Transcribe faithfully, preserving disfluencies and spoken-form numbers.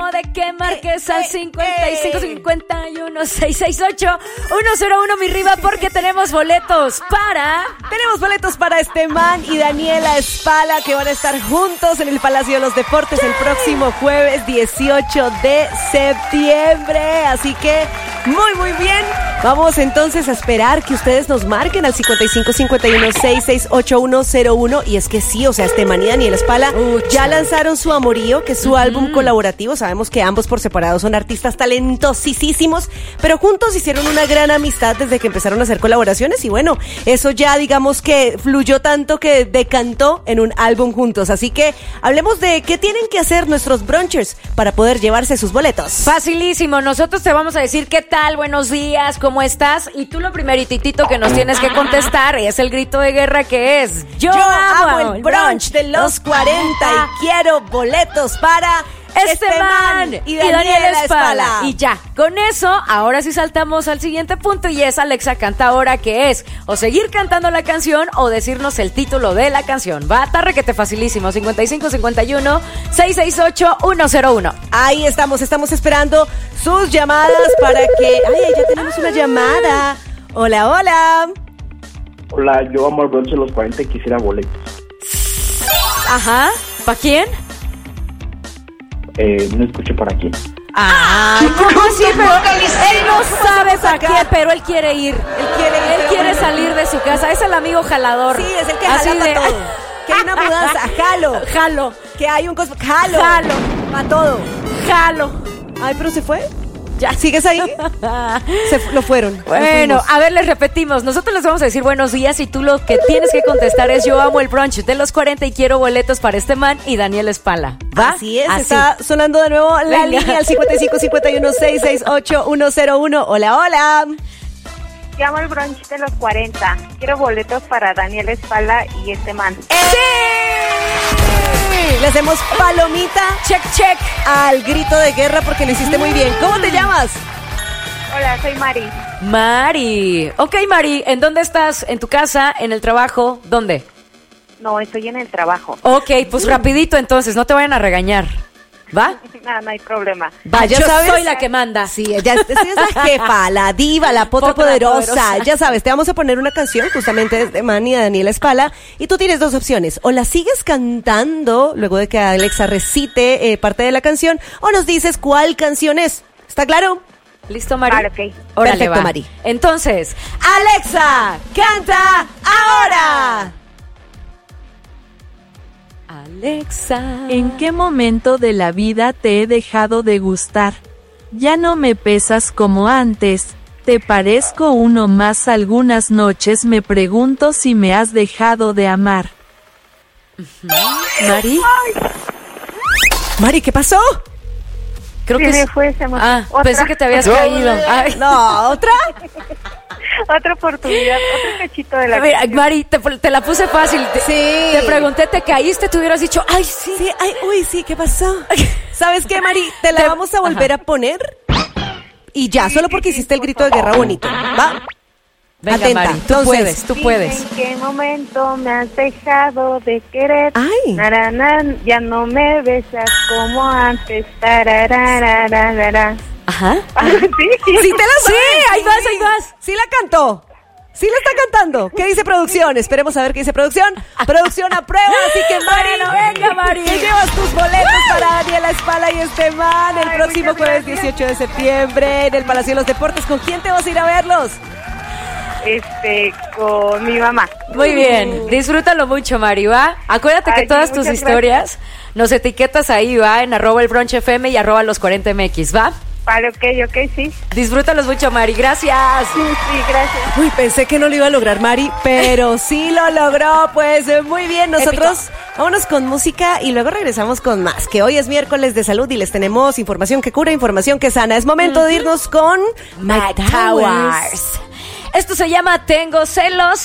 de que marques al cincuenta y cinco cincuenta y uno seiscientos sesenta y ocho ciento uno, mi Riva, porque tenemos boletos para... Tenemos boletos para este man y Daniela Espala, que van a estar juntos en el Palacio de los Deportes el próximo jueves dieciocho de septiembre. Así que, muy, muy bien. Vamos entonces a esperar que ustedes nos marquen al cincuenta y cinco cincuenta y uno sesenta y seis ochenta y uno cero uno. Y es que sí, o sea, este man y Daniela Espala ya lanzaron su Amorío, que es su uh-huh. álbum colaborativo. Sabemos que ambos por separado son artistas talentosísimos, pero juntos hicieron una gran amistad desde que empezaron a hacer colaboraciones. Y bueno, eso ya digamos que fluyó tanto que decantó en un álbum juntos. Así que hablemos de qué tienen que hacer nuestros brunchers para poder llevarse sus boletos. Facilísimo, nosotros te vamos a decir qué tal, buenos días, ¿cómo estás? Y tú lo primerititito que nos tienes que contestar es el grito de guerra, que es Yo, Yo amo, amo el brunch de los cuarenta y quiero boletos para... Este man y Daniela, y Daniela Espala. Y ya, con eso, ahora sí saltamos al siguiente punto, y es Alexa Canta Ahora, que es o seguir cantando la canción o decirnos el título de la canción. Va, tarre que te facilísimo, cincuenta y cinco cincuenta y uno seiscientos sesenta y ocho ciento uno. Ahí estamos, estamos esperando sus llamadas para que... Ay, ya tenemos una llamada. Hola, hola. Hola, yo amo el brunch de los cuarenta y quisiera boletos. Ajá, ¿para quién? Eh, no escuché para quién. Ah, ¿cómo así? Pero él no sabe para qué, pero él quiere ir. Él quiere ir. Él quiere salir de su casa. Es el amigo jalador. Sí, es el que jala para todo. Que hay una mudanza. Jalo. Jalo. Que hay un cosmo. Jalo. Jalo. Para todo. Jalo. Ay, pero se fue. ¿Ya? ¿Sigues ahí? Se lo fueron. Bueno, a ver, les repetimos. Nosotros les vamos a decir buenos días y tú lo que tienes que contestar es yo amo el brunch de los cuarenta y quiero boletos para este man y Daniela Espala. ¿Va? Así es. Así. Está sonando de nuevo la Venga. línea al cincuenta y cinco cincuenta y uno sesenta y seis ochenta y uno cero uno. Hola, hola. Yo amo el brunch de los cuarenta. Quiero boletos para Daniela Espala y este man. ¡Sí! Le hacemos palomita, check, check, al grito de guerra porque lo hiciste muy bien. ¿Cómo te llamas? Hola, soy Mari. Mari. Ok, Mari, ¿en dónde estás? ¿En tu casa? ¿En el trabajo? ¿Dónde? No, estoy en el trabajo. Ok, pues rapidito entonces, no te vayan a regañar. ¿Va? No, no hay problema. Va, ya yo sabes. Soy la que manda. Sí, ella es, es la jefa, la diva, la potra, potra poderosa. poderosa. Ya sabes, te vamos a poner una canción justamente de Manny y de Daniela Espala. Y tú tienes dos opciones. O la sigues cantando luego de que Alexa recite eh, parte de la canción, o nos dices cuál canción es. ¿Está claro? ¿Listo, Mari? Vale, ok. Órale, Perfecto, va. Mari. Entonces, Alexa, canta ahora. Alexa. ¿En qué momento de la vida te he dejado de gustar? Ya no me pesas como antes. ¿Te parezco uno más? Algunas noches me pregunto si me has dejado de amar. Uh-huh. ¿Mari? Mari, ¿qué pasó? Creo sí, que me es... fue, se me... Ah, ¿Otra? pensé que te habías no, caído. Ay. No, ¿otra? Otra oportunidad, otro cachito de la Mira, Mari, te, te la puse fácil. Te, sí. Te pregunté, ¿te caíste? Tú hubieras dicho, ay, sí. Sí, ay, uy, sí, ¿qué pasó? ¿Sabes qué, Mari? Te la te... vamos a volver Ajá. a poner. Y ya, solo porque hiciste el grito de guerra bonito. ¿Va? Venga, Atenta. Mari, tú Entonces, puedes, tú puedes. ¿En qué momento me has dejado de querer? Ay. Naranan, ya no me besas como antes. Tararararara. Ajá. ¿Sí? Sí, te la Sí, ahí vas, ahí vas. Sí la cantó. Sí la está cantando. ¿Qué dice producción? Esperemos a ver qué dice producción. Producción aprueba, así que Mari, bueno, venga, Mari. Te llevas tus boletos para Daniela Espala y este man el Ay, próximo jueves dieciocho de septiembre en el Palacio de los Deportes. ¿Con quién te vas a ir a verlos? Este, con mi mamá. Muy bien, disfrútalo mucho, Mari, ¿va? Acuérdate Ay, que todas tus historias gracias. Nos etiquetas ahí, ¿va? En arroba el brunch F M y arroba los cuarenta M X, ¿va? Vale, ok, ok, sí. Disfrútalos mucho, Mari, gracias. Sí, sí, gracias. Uy, pensé que no lo iba a lograr, Mari, pero sí lo logró. Pues muy bien, nosotros Épico. Vámonos con música y luego regresamos con más, que hoy es miércoles de salud y les tenemos información que cura, información que sana. Es momento uh-huh. de irnos con Mike Towers. Esto se llama Tengo Celos.